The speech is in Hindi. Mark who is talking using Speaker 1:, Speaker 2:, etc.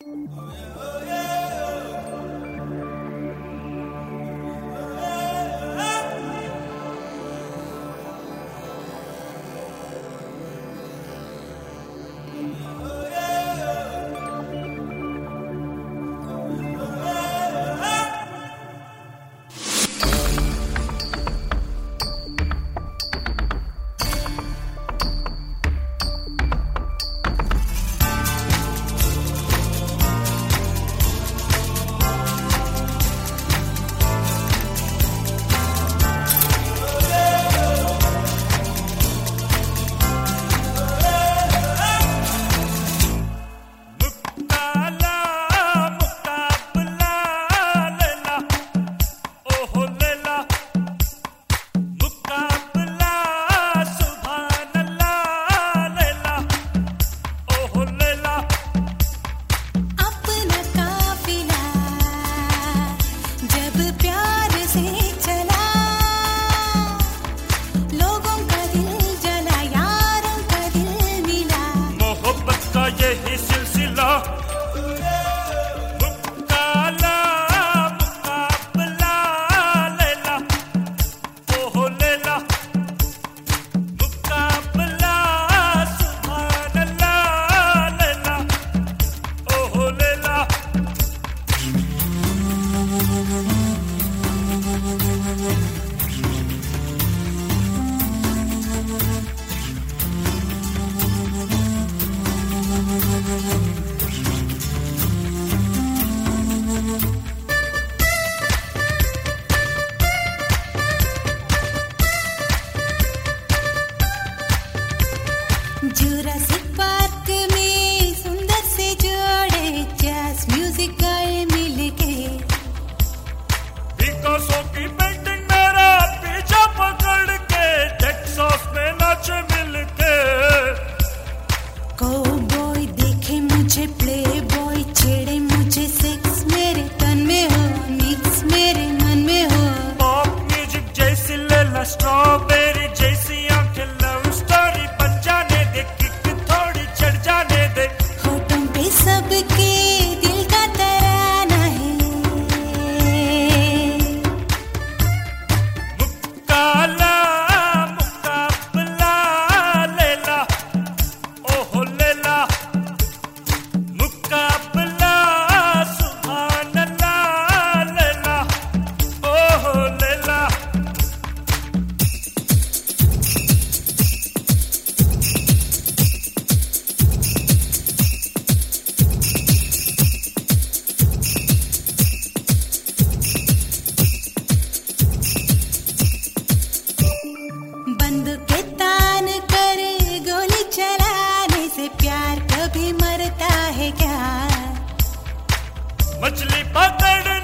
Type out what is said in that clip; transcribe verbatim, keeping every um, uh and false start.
Speaker 1: जुरासिक पार्क में सुंदर से जोड़े जैज म्यूजिक गाए मिलके
Speaker 2: पिकासो की पेंटिंग मेरा पीछा पकड़ के टेक्सास में नाचे मिलके
Speaker 1: कोबॉय देखे मुझे प्ले बॉय छेड़े मुझे सेक्स मेरे तन में हो मिक्स मेरे मन में हो
Speaker 2: पॉप म्यूजिक जैसी लेला स्ट्रॉबेरी जैसी आंखें लव स्टोरी बन जाने दे किक थोड़ी चढ़ जाने दे
Speaker 1: होठों पे सबके दिल का तराना है
Speaker 2: मुक्काला मुकाबला लेला ओहो लेला मुकाबला सुभान अल्लाह लेला ओहो लेला
Speaker 1: बंदूक के तान कर गोली चलाने से प्यार कभी मरता है क्या?
Speaker 2: मछली पकड़